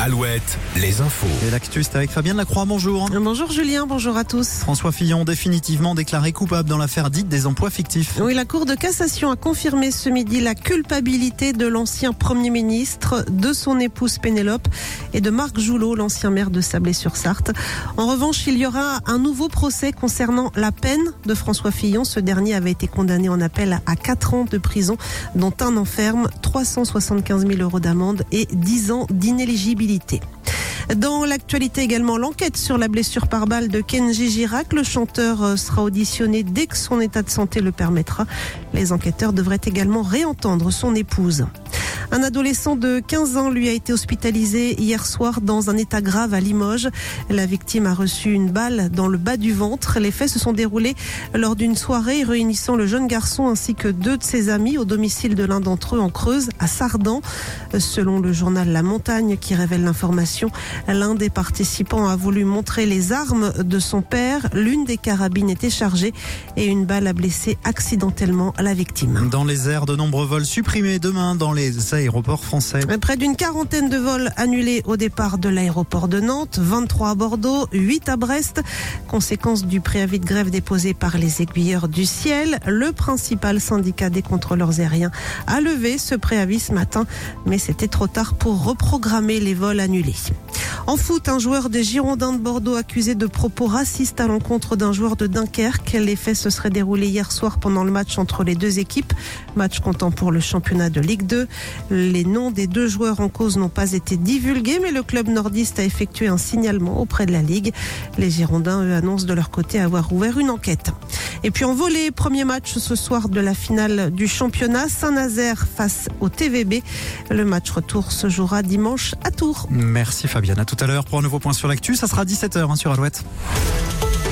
Alouette, les infos. Et l'actu, c'est avec Fabienne Lacroix, bonjour. Bonjour Julien, bonjour à tous. François Fillon, définitivement déclaré coupable dans l'affaire dite des emplois fictifs. Oui, la Cour de cassation a confirmé ce midi la culpabilité de l'ancien Premier ministre, de son épouse Pénélope et de Marc Joulot, l'ancien maire de Sablé-sur-Sarthe. En revanche, il y aura un nouveau procès concernant la peine de François Fillon. Ce dernier avait été condamné en appel à 4 ans de prison, dont 1 an ferme, 375 000 € d'amende et 10 ans d'inéligibilité. Dans l'actualité également, l'enquête sur la blessure par balle de Kenji Girac. Le chanteur sera auditionné dès que son état de santé le permettra. Les enquêteurs devraient également réentendre son épouse. Un adolescent de 15 ans lui a été hospitalisé hier soir dans un état grave à Limoges. La victime a reçu une balle dans le bas du ventre. Les faits se sont déroulés lors d'une soirée réunissant le jeune garçon ainsi que 2 de ses amis au domicile de l'un d'entre eux en Creuse, à Sardan. Selon le journal La Montagne qui révèle l'information, l'un des participants a voulu montrer les armes de son père. L'une des carabines était chargée et une balle a blessé accidentellement la victime. Dans les airs, de nombreux vols supprimés demain dans les aéroports français. Près d'une quarantaine de vols annulés au départ de l'aéroport de Nantes, 23 à Bordeaux, 8 à Brest. Conséquence du préavis de grève déposé par les aiguilleurs du ciel. Le principal syndicat des contrôleurs aériens a levé ce préavis ce matin, mais c'était trop tard pour reprogrammer les vols annulés. En foot, un joueur des Girondins de Bordeaux accusé de propos racistes à l'encontre d'un joueur de Dunkerque. Les faits se seraient déroulés hier soir pendant le match entre les 2 équipes. Match comptant pour le championnat de Ligue 2. Les noms des 2 joueurs en cause n'ont pas été divulgués, mais le club nordiste a effectué un signalement auprès de la Ligue. Les Girondins, eux, annoncent de leur côté avoir ouvert une enquête. Et puis en volley, premier match ce soir de la finale du championnat, Saint-Nazaire face au TVB. Le match retour se jouera dimanche à Tours. Merci Fabienne, à tout à l'heure pour un nouveau point sur l'actu. Ça sera 17h sur Alouette.